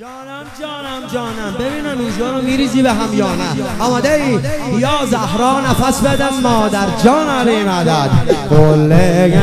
جانم جانم جانم ببینم اینجا رو میریزی به هم یا نه؟ آماده ای؟ یا زهرا نفس بدم مادر جان علی مدد قله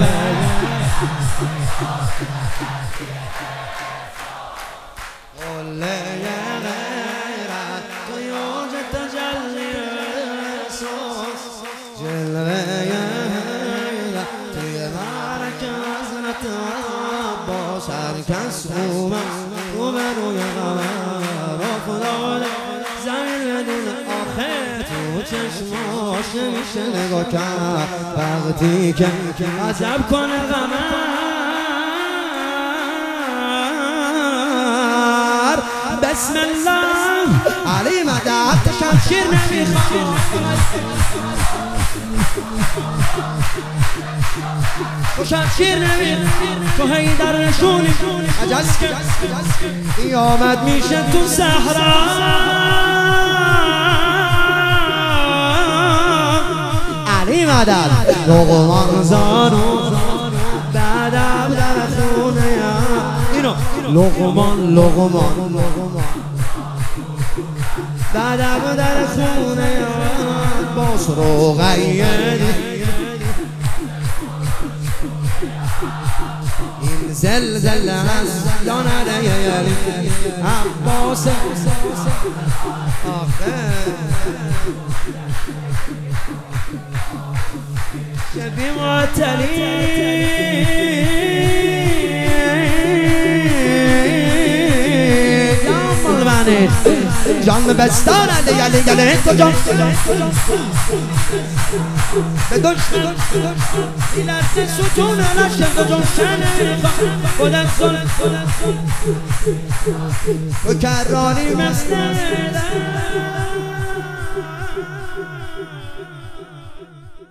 کس اومد روی قمر خدا زمین بدون آخه تو چشماش نمیشه نگاه کرد وقتی که عجب کنه قمر بسم الله علی مدد شمشیر نمیخواد تو شمشیر نمیخواد تو هی در نشونی عجز که ای آمد میشه تو صحرا علی مدد لقمان زانو بعدم در خونه اینو لقمان بعدم در خونه باز رو غیدی این زلزله هست یا ندهیلی عباس آخه شبی معطلی جان بستان علی گله تو جان به دشمن این لرزه ستون لشم جان شنه خودت زن تو کرانی مثل